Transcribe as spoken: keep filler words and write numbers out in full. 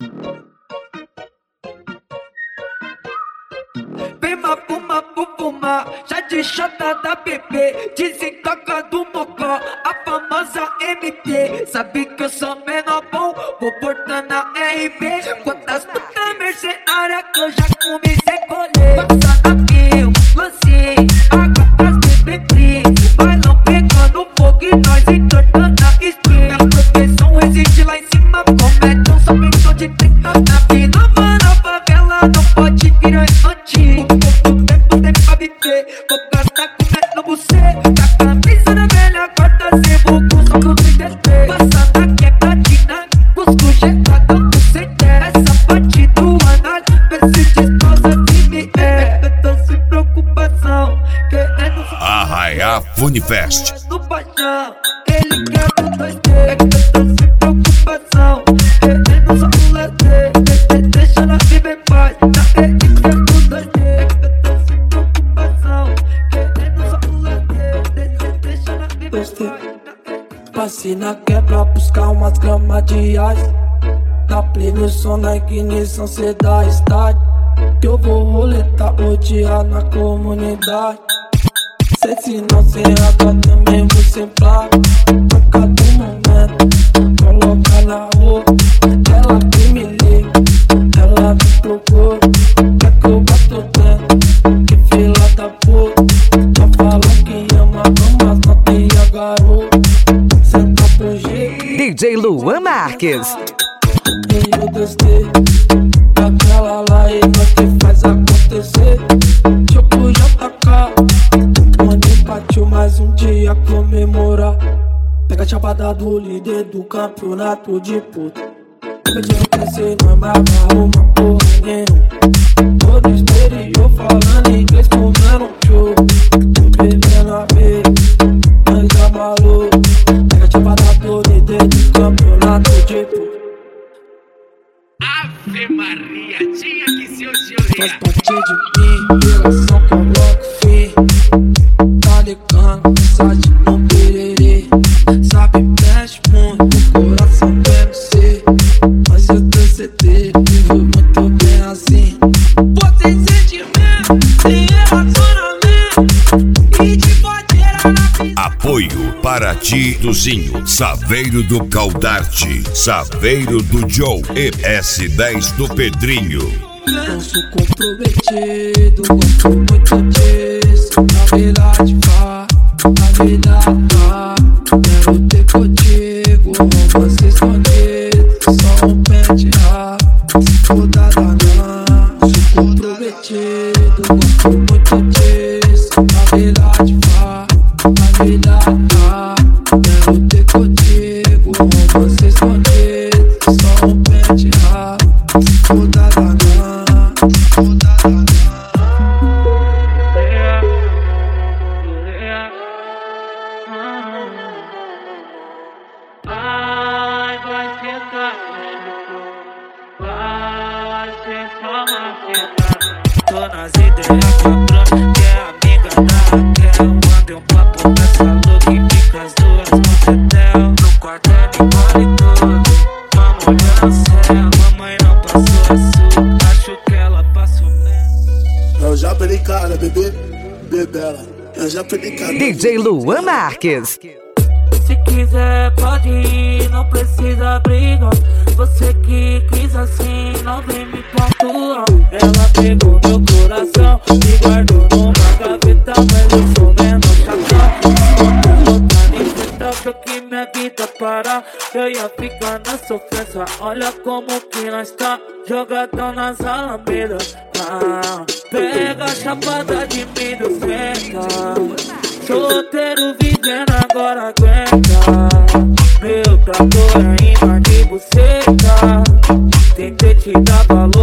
Vem mapuma, pupuma, já de chata da bebê, desentoca do mocó, a famosa M P. Sabe que eu sou menor bom, vou portar na R B. Quantas putas mercenárias que eu já comi sem colher. Passa na pio, lancei, água das bebê. Bailão pegando fogo e nós entortando a stream. A proteção resiste lá em cima, comédia só pensou de trinta. Na vida nova na favela, não pode virar infantil. Pouco tempo tem pra viver, vou gastar comendo você. A camisa da velha corta, sebo, com só pro me descer. Passa na quebradinha, cusco jetado no center. Essa parte do anal, vê se destroça se me é. Eu tô sem preocupação, querendo Arraiá Funifest. no paixão, ele quer do dois D. É que eu tô sem preocupação, querendo só um lazer. Deixa ela viver em paz, na ele quer do dois D. É que eu tô sem preocupação, querendo só um lazer. Deixa ela viver em paz. Passei na quebra buscar umas gramas de ice. Dá play no som na ignição, cê dá start. Que eu vou roletar o dia na comunidade. Cê se não se errada também vou sem placa. A cada momento, coloca na rua. Ela que me liga, ela me procura. Quer que eu bato dentro, que fila da puta. Não fala que ama, ama, não tem a garota. Senta pro jeito, D J Luan Marques. e eu gostei daquela lá e nós que faz acontecer. Tipo J K, onde partiu mais um dia comemorar. Pega a chapada do líder do campeonato de puta. Pedindo crescer, nós mais uma porra nenhuma. Todo exterior falando inglês comendo show. Bebendo a vez, nós tá maluco. Pega a chapada do líder do campeonato de puta. Ave Maria, tinha que ser o Faz Juliano. parte de mim, relação coloco fim. Tá ligando, mensagem não pererê. Sabe, mexe muito, coração do M C. Mas eu tô C D, vivo muito bem assim. Você sente mesmo, tem relacionamento. E de bodeira na vida. Apoio Paraty Tuzinho, Saveiro do Caldarte, Saveiro do Joe e S dez do Pedrinho. Não sou comprometido, gosto muito disso. Na verdade, vá, na verdade, vá. Quero ter contigo, romance escondido. Só um pente raro, se for da danã. Sou comprometido, gosto muito disso. Na verdade, vá, na verdade, vá. Quero ter contigo, romance escondido. Só um pente raro, se for da danã. Vai, vai sentar, vai ser só uma fita. Tô nas ideias quebrando, que é amiga da Raquel. Mandei um papo nessa louca e fica as duas no hotel. No quarto ela engole tudo, vamos olhar no céu. Mamãe não passou açúcar, acho que ela passou bem. Eu já perdi cara, bebê, bebela. Eu já perdi cara. D J Luan Marques. Se quiser pode ir, não precisa brigar. Você que quis assim, não vem me pontuar. Ela pegou meu coração e guardou numa gaveta. Mas eu sou menos chatão. Botar nem fita, achou que minha vida parar. Eu ia ficar na sofrência, olha como que nós tá. Jogadão nas alamedas, ah, pega a chapada de mim do senta. Solteiro vivendo agora aguenta. Meu trator é imã de buceta. Tentei te dar valor,